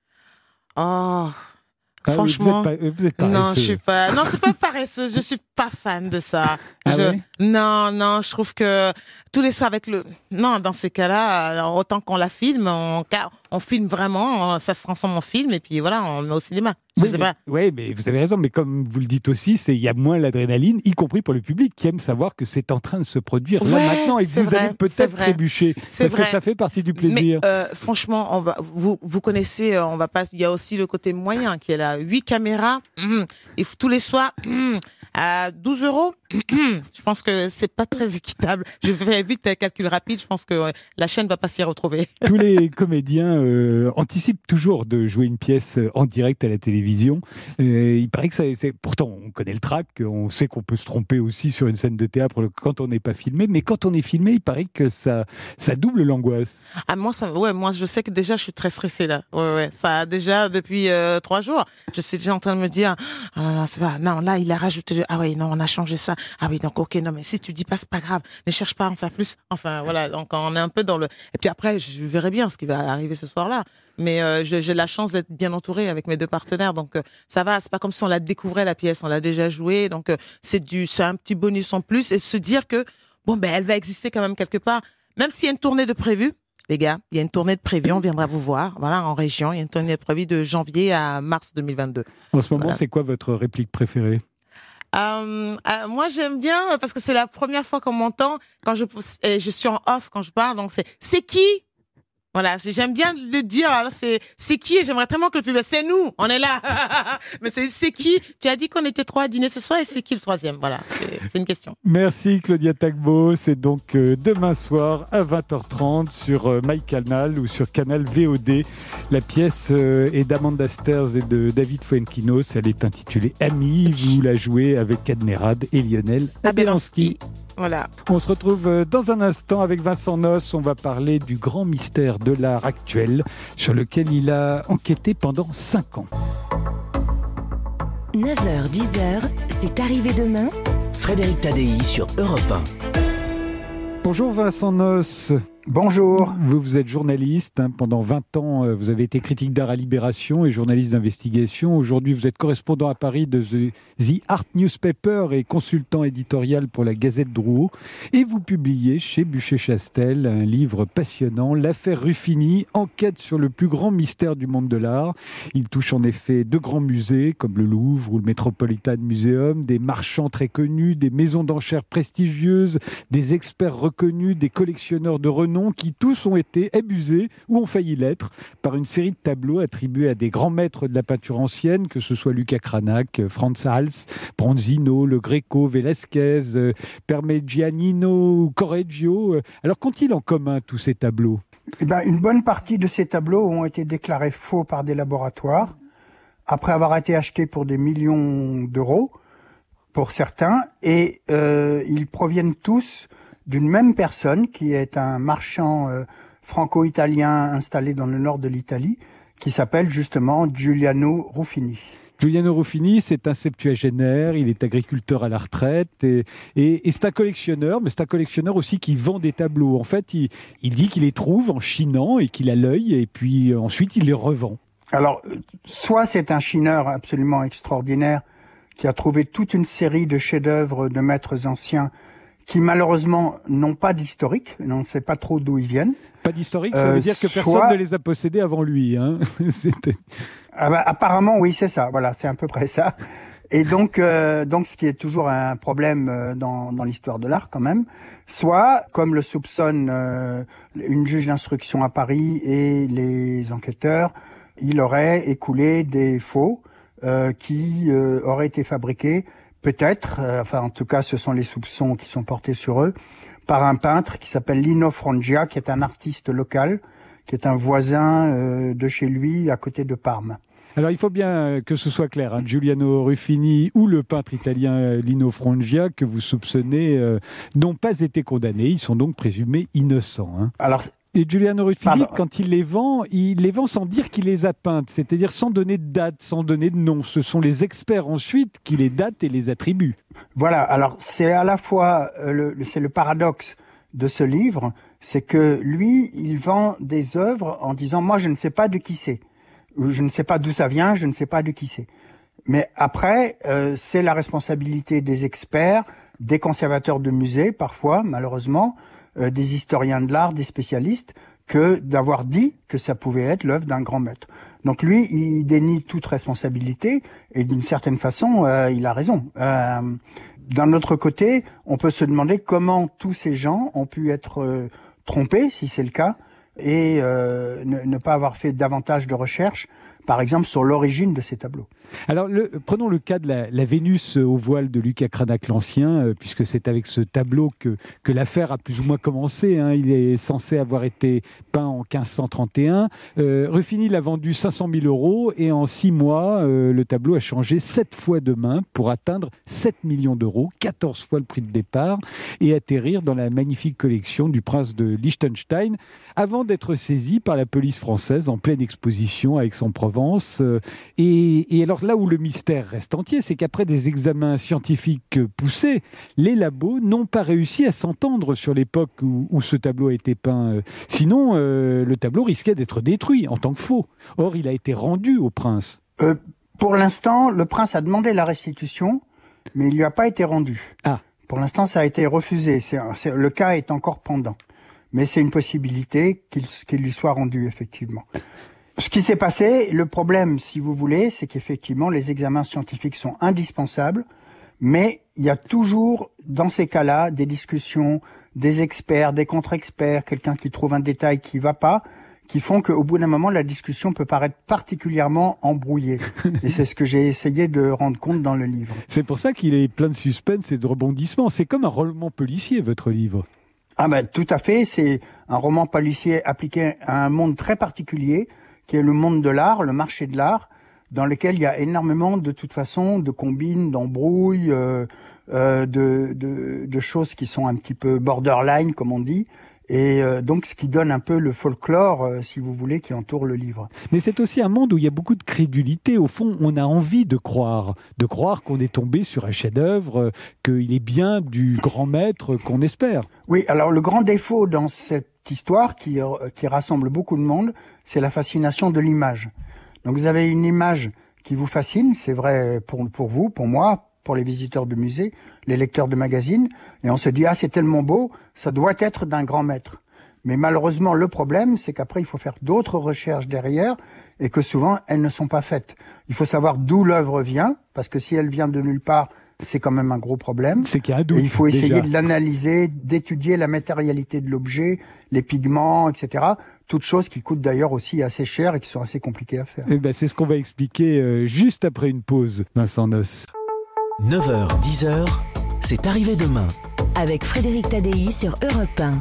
Speaker 5: Oh. Ah, franchement,
Speaker 3: vous êtes pas, vous êtes
Speaker 5: non, je suis pas. Non, c'est pas paresseux. Je suis pas fan de ça.
Speaker 3: Ah
Speaker 5: je...
Speaker 3: ouais
Speaker 5: non, non, je trouve que tous les soirs avec le. Non, dans ces cas-là, autant qu'on la filme, on, on filme vraiment, ça se transforme en film et puis voilà, on le met au cinéma. Je
Speaker 3: oui,
Speaker 5: sais
Speaker 3: mais,
Speaker 5: pas.
Speaker 3: Oui, mais vous avez raison. Mais comme vous le dites aussi, c'est il y a moins l'adrénaline, y compris pour le public qui aime savoir que c'est en train de se produire
Speaker 5: ouais,
Speaker 3: là maintenant et que vous
Speaker 5: vrai,
Speaker 3: allez peut-être trébucher.
Speaker 5: C'est
Speaker 3: parce
Speaker 5: vrai.
Speaker 3: que ça fait partie du plaisir.
Speaker 5: Mais euh, franchement, on va. Vous vous connaissez, on va pas. Il y a aussi le côté moyen qui est là. Huit caméras. Mmh, et tous les soirs. Mmh, à douze euros, je pense que c'est pas très équitable. Je fais vite un calcul rapide, je pense que la chaîne va pas s'y retrouver.
Speaker 3: Tous les comédiens euh, anticipent toujours de jouer une pièce en direct à la télévision. Euh, il paraît que ça, c'est... Pourtant, on connaît le trac, on sait qu'on peut se tromper aussi sur une scène de théâtre quand on n'est pas filmé, mais quand on est filmé, il paraît que ça, ça double l'angoisse.
Speaker 5: Ah, moi, ça, ouais, moi, je sais que déjà, je suis très stressée là. Ouais, ouais, ça a déjà depuis euh, trois jours. Je suis déjà en train de me dire, ah non, non, c'est pas, non, là, il a rajouté, ah oui, non, on a changé ça. Ah oui, donc ok, non, mais si tu dis pas, c'est pas grave. Ne cherche pas à en faire plus. Enfin, voilà, donc on est un peu dans le. Et puis après, je verrai bien ce qui va arriver ce soir-là. Mais euh, j'ai, j'ai la chance d'être bien entourée avec mes deux partenaires, donc euh, ça va. C'est pas comme si on la découvrait la pièce, on l'a déjà jouée, donc euh, c'est du, c'est un petit bonus en plus, et se dire que bon ben, elle va exister quand même quelque part, même s'il y a une tournée de prévue. Les gars, il y a une tournée de prévue, on viendra vous voir, voilà, en région. Il y a une tournée de prévue de janvier à mars deux mille vingt-deux.
Speaker 3: En ce moment,
Speaker 5: voilà.
Speaker 3: C'est quoi votre réplique préférée?
Speaker 5: Euh, euh, moi, j'aime bien parce que c'est la première fois qu'on m'entend quand je et je suis en off quand je parle. Donc c'est c'est qui? Voilà, j'aime bien le dire. Alors c'est c'est qui et j'aimerais tellement que le public. C'est nous, on est là. Mais c'est c'est qui. Tu as dit qu'on était trois à dîner ce soir et c'est qui le troisième. Voilà, c'est, c'est une question.
Speaker 3: Merci Claudia Tagbo. C'est donc euh, demain soir à vingt heures trente sur euh, MyCanal ou sur Canal V O D. La pièce euh, est d'Amanda Sters et de David Fuenquinos. Elle est intitulée Ami. Vous la jouez avec Adnerad et Lionel Abelansky.
Speaker 5: Voilà.
Speaker 3: On se retrouve dans un instant avec Vincent Noce. On va parler du grand mystère de l'art actuel sur lequel il a enquêté pendant cinq ans.
Speaker 2: neuf heures dix, c'est arrivé demain.
Speaker 1: Frédéric Tadei sur Europe un.
Speaker 3: Bonjour Vincent Noce.
Speaker 6: Bonjour.
Speaker 3: Vous, vous êtes journaliste. Hein, pendant vingt ans, vous avez été critique d'art à Libération et journaliste d'investigation. Aujourd'hui, vous êtes correspondant à Paris de The, The Art Newspaper et consultant éditorial pour la Gazette Drouot. Et vous publiez chez Buchet-Chastel un livre passionnant, L'affaire Ruffini, enquête sur le plus grand mystère du monde de l'art. Il touche en effet de grands musées comme le Louvre ou le Metropolitan Museum, des marchands très connus, des maisons d'enchères prestigieuses, des experts reconnus, des collectionneurs de renom qui tous ont été abusés ou ont failli l'être par une série de tableaux attribués à des grands maîtres de la peinture ancienne, que ce soit Luca Cranach, Franz Hals, Bronzino, Le Greco, Velázquez, Parmigianino ou Correggio. Alors qu'ont-ils en commun tous ces tableaux ?
Speaker 6: Eh ben, une bonne partie de ces tableaux ont été déclarés faux par des laboratoires, après avoir été achetés pour des millions d'euros, pour certains, et euh, ils proviennent tous d'une même personne qui est un marchand euh, franco-italien installé dans le nord de l'Italie, qui s'appelle justement Giuliano Ruffini.
Speaker 3: Giuliano Ruffini, c'est un septuagénaire, il est agriculteur à la retraite et, et, et c'est un collectionneur, mais c'est un collectionneur aussi qui vend des tableaux. En fait, il, il dit qu'il les trouve en chinant et qu'il a l'œil et puis ensuite il les revend.
Speaker 6: Alors, soit c'est un chineur absolument extraordinaire qui a trouvé toute une série de chefs-d'œuvre de maîtres anciens qui malheureusement n'ont pas d'historique, on ne sait pas trop d'où ils viennent.
Speaker 3: Pas d'historique, ça veut euh, dire que soit... personne ne les a possédés avant lui. Hein. C'était...
Speaker 6: Ah bah, apparemment, oui, c'est ça. Voilà, c'est à peu près ça. Et donc, euh, donc, ce qui est toujours un problème dans, dans l'histoire de l'art, quand même. Soit, comme le soupçonne euh, une juge d'instruction à Paris et les enquêteurs, il aurait écoulé des faux euh, qui euh, auraient été fabriqués. Peut-être, euh, enfin en tout cas ce sont les soupçons qui sont portés sur eux, par un peintre qui s'appelle Lino Frangia, qui est un artiste local, qui est un voisin euh, de chez lui à côté de Parme.
Speaker 3: Alors il faut bien que ce soit clair, hein, Giuliano Ruffini ou le peintre italien Lino Frangia que vous soupçonnez euh, n'ont pas été condamnés, ils sont donc présumés innocents. Hein.
Speaker 6: Alors,
Speaker 3: Et Giuliano Ruffini,
Speaker 6: Pardon.
Speaker 3: quand il les vend, il les vend sans dire qu'il les a peintes, c'est-à-dire sans donner de date, sans donner de nom. Ce sont les experts ensuite qui les datent et les attribuent.
Speaker 6: Voilà, alors c'est à la fois, euh, le, c'est le paradoxe de ce livre, c'est que lui, il vend des œuvres en disant « moi je ne sais pas de qui c'est ». Ou je ne sais pas d'où ça vient, je ne sais pas de qui c'est. Mais après, euh, c'est la responsabilité des experts, des conservateurs de musées, parfois, malheureusement, euh, des historiens de l'art, des spécialistes, que d'avoir dit que ça pouvait être l'œuvre d'un grand maître. Donc lui, il dénie toute responsabilité, et d'une certaine façon, euh, il a raison. Euh, d'un autre côté, on peut se demander comment tous ces gens ont pu être euh, trompés, si c'est le cas, et euh, ne, ne pas avoir fait davantage de recherches, par exemple, sur l'origine de ces tableaux.
Speaker 3: Alors, le, prenons le cas de la, la Vénus au voile de Luca Cranach l'Ancien, euh, puisque c'est avec ce tableau que, que l'affaire a plus ou moins commencé. Hein. Il est censé avoir été peint en quinze cent trente et un. Euh, Ruffini l'a vendu cinq cent mille euros et en six mois, euh, le tableau a changé sept fois de main pour atteindre sept millions d'euros, quatorze fois le prix de départ, et atterrir dans la magnifique collection du prince de Liechtenstein, avant d'être saisi par la police française en pleine exposition à Aix-en-Provence. Et, et alors là où le mystère reste entier, c'est qu'après des examens scientifiques poussés, les labos n'ont pas réussi à s'entendre sur l'époque où, où ce tableau a été peint. Sinon, euh, le tableau risquait d'être détruit en tant que faux. Or, il a été rendu au prince.
Speaker 6: Euh, pour l'instant, le prince a demandé la restitution, mais il ne lui a pas été rendu.
Speaker 3: Ah.
Speaker 6: Pour l'instant, ça a été refusé. C'est, c'est, le cas est encore pendant. Mais c'est une possibilité qu'il, qu'il lui soit rendu, effectivement. Ce qui s'est passé, le problème, si vous voulez, c'est qu'effectivement, les examens scientifiques sont indispensables, mais il y a toujours, dans ces cas-là, des discussions, des experts, des contre-experts, quelqu'un qui trouve un détail qui va pas, qui font qu'au bout d'un moment, la discussion peut paraître particulièrement embrouillée. Et c'est ce que j'ai essayé de rendre compte dans le livre.
Speaker 3: C'est pour ça qu'il est plein de suspense et de rebondissements. C'est comme un roman policier, votre livre.
Speaker 6: Ah ben, tout à fait. C'est un roman policier appliqué à un monde très particulier, qui est le monde de l'art, le marché de l'art, dans lequel il y a énormément, de toute façon, de combines, d'embrouilles, euh, euh, de, de, de choses qui sont un petit peu borderline, comme on dit. Et euh, donc, ce qui donne un peu le folklore, euh, si vous voulez, qui entoure le livre.
Speaker 3: Mais c'est aussi un monde où il y a beaucoup de crédulité. Au fond, on a envie de croire, de croire qu'on est tombé sur un chef-d'œuvre, euh, qu'il est bien du grand maître qu'on espère.
Speaker 6: Oui, alors le grand défaut dans cette histoire qui, euh, qui rassemble beaucoup de monde, c'est la fascination de l'image. Donc, vous avez une image qui vous fascine, c'est vrai pour, pour vous, pour moi, pour les visiteurs de musées, les lecteurs de magazines, et on se dit « Ah, c'est tellement beau, ça doit être d'un grand maître ». Mais malheureusement, le problème, c'est qu'après, il faut faire d'autres recherches derrière, et que souvent, elles ne sont pas faites. Il faut savoir d'où l'œuvre vient, parce que si elle vient de nulle part, c'est quand même un gros problème.
Speaker 3: C'est qu'il y a un doute.
Speaker 6: Et il faut essayer
Speaker 3: déjà.
Speaker 6: de l'analyser, d'étudier la matérialité de l'objet, les pigments, et cetera. Toutes choses qui coûtent d'ailleurs aussi assez cher et qui sont assez compliquées à faire.
Speaker 3: Eh ben, c'est ce qu'on va expliquer euh, juste après une pause, Vincent Noce.
Speaker 1: neuf heures, dix heures, c'est arrivé demain.
Speaker 2: Avec Frédéric Tadei sur Europe un.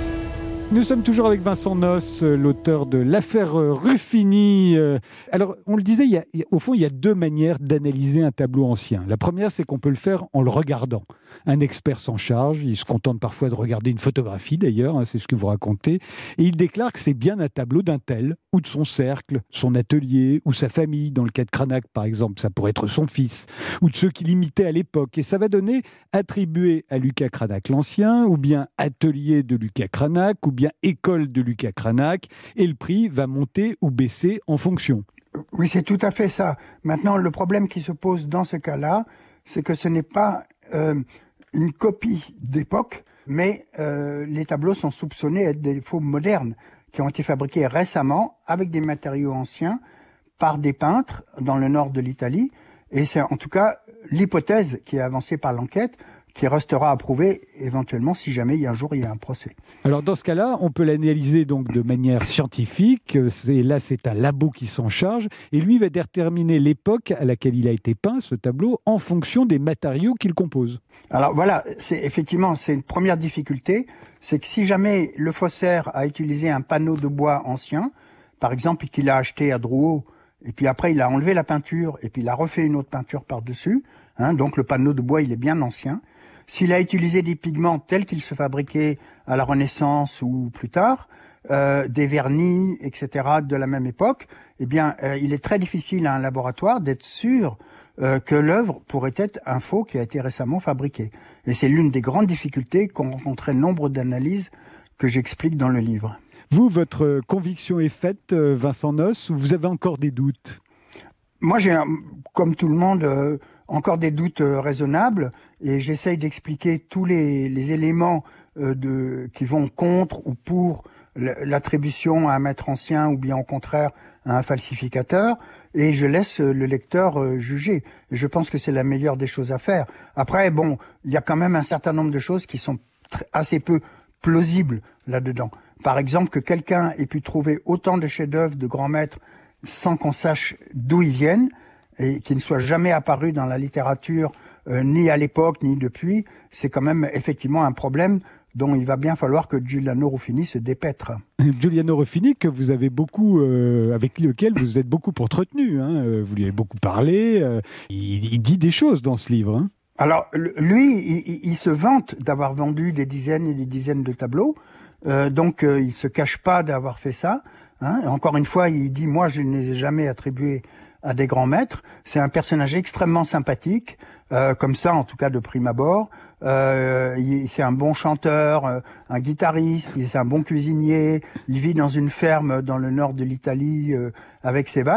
Speaker 3: Nous sommes toujours avec Vincent Noce, l'auteur de l'affaire Ruffini. Alors, on le disait, il y a, au fond, il y a deux manières d'analyser un tableau ancien. La première, c'est qu'on peut le faire en le regardant. Un expert s'en charge, il se contente parfois de regarder une photographie d'ailleurs, hein, c'est ce que vous racontez, et il déclare que c'est bien un tableau d'un tel, ou de son cercle, son atelier, ou sa famille. Dans le cas de Cranach, par exemple, ça pourrait être son fils, ou de ceux qui l'imitaient à l'époque. Et ça va donner attribué à Lucas Cranach l'Ancien, ou bien atelier de Lucas Cranach, ou bien école de Lucas Cranach, et le prix va monter ou baisser en fonction.
Speaker 6: Oui, c'est tout à fait ça. Maintenant, le problème qui se pose dans ce cas-là, c'est que ce n'est pas euh, une copie d'époque, mais euh, les tableaux sont soupçonnés d'être des faux modernes qui ont été fabriqués récemment avec des matériaux anciens par des peintres dans le nord de l'Italie. Et c'est en tout cas l'hypothèse qui est avancée par l'enquête, qui restera à prouver éventuellement si jamais il y a un jour il y a un procès.
Speaker 3: Alors dans ce cas-là, on peut l'analyser donc de manière scientifique. C'est, là, c'est un labo qui s'en charge et lui va déterminer l'époque à laquelle il a été peint, ce tableau, en fonction des matériaux qu'il compose.
Speaker 6: Alors voilà, c'est effectivement c'est une première difficulté, c'est que si jamais le faussaire a utilisé un panneau de bois ancien, par exemple qu'il a acheté à Drouot, et puis après il a enlevé la peinture et puis il a refait une autre peinture par-dessus, hein, donc le panneau de bois il est bien ancien. S'il a utilisé des pigments tels qu'ils se fabriquaient à la Renaissance ou plus tard, euh, des vernis, et cetera de la même époque, eh bien, euh, il est très difficile à un laboratoire d'être sûr euh, que l'œuvre pourrait être un faux qui a été récemment fabriqué. Et c'est l'une des grandes difficultés qu'ont rencontré nombre d'analyses que j'explique dans le livre.
Speaker 3: Vous, votre conviction est faite, Vincent Noce, ou vous avez encore des doutes ?
Speaker 6: Moi, j'ai, comme tout le monde, euh, encore des doutes euh, raisonnables et j'essaye d'expliquer tous les, les éléments euh, de, qui vont contre ou pour l'attribution à un maître ancien ou bien au contraire à un falsificateur et je laisse le lecteur euh, juger. Et je pense que c'est la meilleure des choses à faire. Après, bon, il y a quand même un certain nombre de choses qui sont très, assez peu plausibles là-dedans. Par exemple, que quelqu'un ait pu trouver autant de chefs-d'œuvre de grands maîtres sans qu'on sache d'où ils viennent et qui ne soient jamais apparus dans la littérature, euh, ni à l'époque, ni depuis, c'est quand même effectivement un problème dont il va bien falloir que Giuliano Ruffini se dépêtre.
Speaker 3: Giuliano Ruffini, que vous avez beaucoup, euh, avec lequel vous êtes beaucoup entretenu, hein, vous lui avez beaucoup parlé, euh, il, il dit des choses dans ce livre. Hein.
Speaker 6: Alors, lui, il, il se vante d'avoir vendu des dizaines et des dizaines de tableaux, euh, donc euh, il se cache pas d'avoir fait ça. Hein. Encore une fois, il dit « moi, je ne les ai jamais attribués à des grands maîtres ». C'est un personnage extrêmement sympathique, euh, comme ça, en tout cas de prime abord. Euh, il, c'est un bon chanteur, euh, un guitariste, il, c'est un bon cuisinier. Il vit dans une ferme dans le nord de l'Italie euh, avec ses vaches.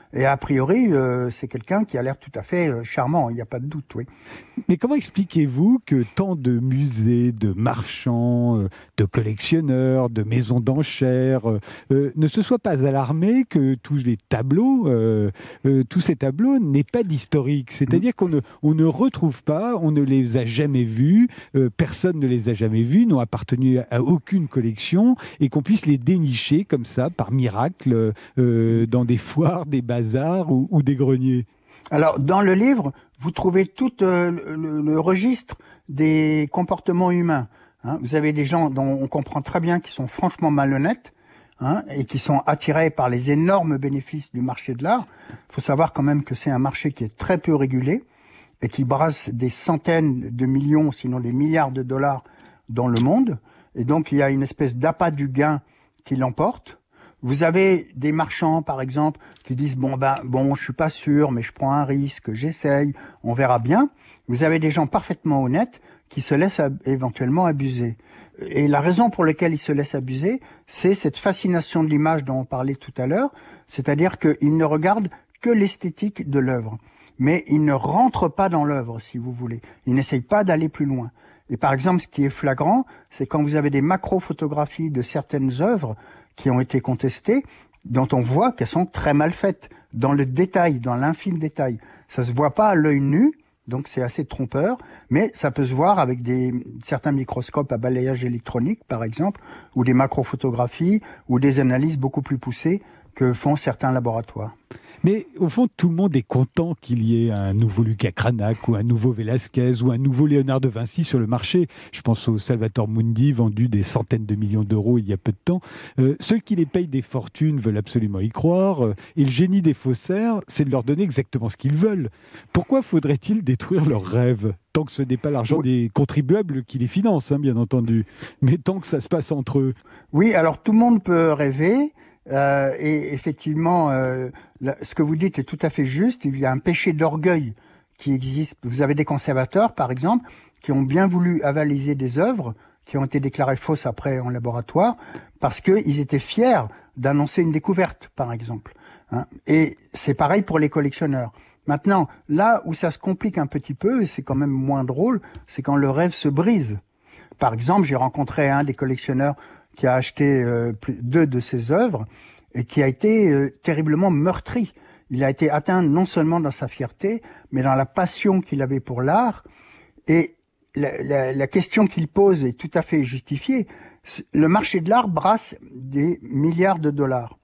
Speaker 6: Et a priori, euh, c'est quelqu'un qui a l'air tout à fait euh, charmant, il n'y a pas de doute, oui.
Speaker 3: Mais comment expliquez-vous que tant de musées, de marchands, euh, de collectionneurs, de maisons d'enchères euh, euh, ne se soient pas alarmés que tous les tableaux, euh, euh, tous ces tableaux n'aient pas d'historique? C'est-à-dire qu'on ne, on ne retrouve pas, on ne les a jamais vus, euh, personne ne les a jamais vus, n'ont appartenu à aucune collection, et qu'on puisse les dénicher comme ça, par miracle, euh, dans des foires, des bazars ou, ou des greniers.
Speaker 6: Alors, dans le livre, vous trouvez tout euh, le, le registre des comportements humains. Hein. Vous avez des gens dont on comprend très bien qu'ils sont franchement malhonnêtes, hein, et qui sont attirés par les énormes bénéfices du marché de l'art. Il faut savoir quand même que c'est un marché qui est très peu régulé et qui brasse des centaines de millions, sinon des milliards de dollars dans le monde. Et donc, il y a une espèce d'appât du gain qui l'emporte. Vous avez des marchands, par exemple, qui disent bon ben bon, je suis pas sûr, mais je prends un risque, j'essaye, on verra bien. Vous avez des gens parfaitement honnêtes qui se laissent ab- éventuellement abuser. Et la raison pour laquelle ils se laissent abuser, c'est cette fascination de l'image dont on parlait tout à l'heure, c'est-à-dire qu'ils ne regardent que l'esthétique de l'œuvre, mais ils ne rentrent pas dans l'œuvre, si vous voulez. Ils n'essayent pas d'aller plus loin. Et par exemple, ce qui est flagrant, c'est quand vous avez des macro-photographies de certaines œuvres qui ont été contestées, dont on voit qu'elles sont très mal faites, dans le détail, dans l'infime détail. Ça se voit pas à l'œil nu, donc c'est assez trompeur, mais ça peut se voir avec des certains microscopes à balayage électronique, par exemple, ou des macrophotographies, ou des analyses beaucoup plus poussées que font certains laboratoires.
Speaker 3: Mais au fond, tout le monde est content qu'il y ait un nouveau Luca Cranach ou un nouveau Velázquez ou un nouveau Léonard de Vinci sur le marché. Je pense au Salvator Mundi, vendu des centaines de millions d'euros il y a peu de temps. Euh, ceux qui les payent des fortunes veulent absolument y croire. Euh, et le génie des faussaires, c'est de leur donner exactement ce qu'ils veulent. Pourquoi faudrait-il détruire leurs rêves ? Tant que ce n'est pas l'argent oui. des contribuables qui les financent, hein, bien entendu. Mais tant que ça se passe entre eux.
Speaker 6: Oui, alors tout le monde peut rêver. Euh, et effectivement, euh, là, ce que vous dites est tout à fait juste. Il y a un péché d'orgueil qui existe. Vous avez des conservateurs, par exemple, qui ont bien voulu avaliser des œuvres qui ont été déclarées fausses après en laboratoire parce qu'ils étaient fiers d'annoncer une découverte, par exemple. Hein. Et c'est pareil pour les collectionneurs. Maintenant, là où ça se complique un petit peu, et c'est quand même moins drôle, c'est quand le rêve se brise. Par exemple, j'ai rencontré un des collectionneurs qui a acheté euh, deux de ses œuvres et qui a été euh, terriblement meurtri. Il a été atteint non seulement dans sa fierté, mais dans la passion qu'il avait pour l'art. Et la, la, la question qu'il pose est tout à fait justifiée. Le marché de l'art brasse des milliards de dollars.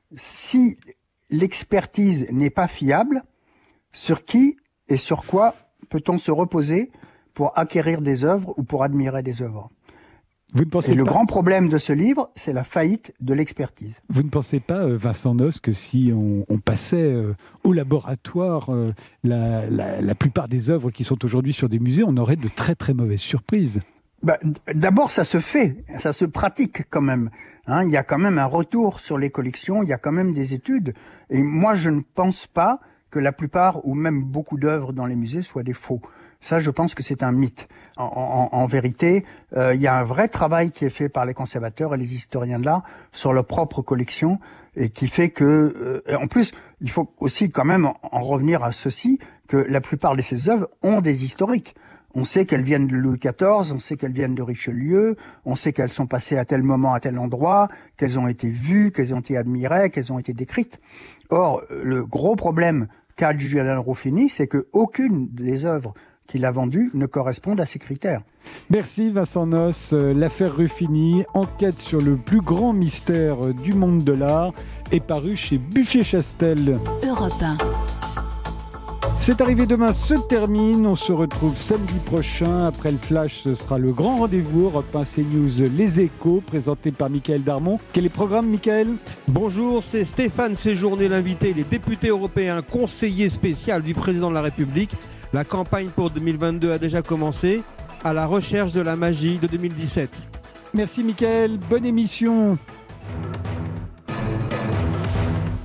Speaker 6: Si l'expertise n'est pas fiable, sur qui et sur quoi peut-on se reposer pour acquérir des œuvres ou pour admirer des œuvres ?
Speaker 3: Vous ne pensez
Speaker 6: Et le
Speaker 3: pas...
Speaker 6: grand problème de ce livre, c'est la faillite de l'expertise.
Speaker 3: Vous ne pensez pas, Vincent Nosse, que si on, on passait euh, au laboratoire euh, la, la, la plupart des œuvres qui sont aujourd'hui sur des musées, on aurait de très très mauvaises surprises?
Speaker 6: Bah, d'abord, ça se fait, ça se pratique quand même. Hein, il y a quand même un retour sur les collections, il y a quand même des études. Et moi, je ne pense pas que la plupart, ou même beaucoup d'œuvres dans les musées, soient des faux. Ça, je pense que c'est un mythe. En, en, en vérité, euh, il y a un vrai travail qui est fait par les conservateurs et les historiens de l'art sur leur propre collection et qui fait que, euh, en plus, il faut aussi quand même en revenir à ceci, que la plupart de ces œuvres ont des historiques. On sait qu'elles viennent de Louis quatorze, on sait qu'elles viennent de Richelieu, on sait qu'elles sont passées à tel moment, à tel endroit, qu'elles ont été vues, qu'elles ont été admirées, qu'elles ont été décrites. Or, le gros problème qu'a Giuliano Ruffini, c'est que aucune des œuvres qu'il a vendues ne correspondent à ces critères.
Speaker 3: Merci Vincent Nosse. L'affaire Ruffini, enquête sur le plus grand mystère du monde de l'art, est parue chez Buffet-Chastel.
Speaker 2: Europe un.
Speaker 3: C'est arrivé demain se termine. On se retrouve samedi prochain. Après le Flash, ce sera le grand rendez-vous Europe un CNews Les Échos, présenté par Michael Darmon. Quel est le programme, Michael ?
Speaker 7: Bonjour, c'est Stéphane Séjourné, l'invité, les députés européens, conseiller spécial du président de la République. La campagne pour deux mille vingt-deux a déjà commencé, à la recherche de la magie de deux mille dix-sept.
Speaker 3: Merci Michael, bonne émission.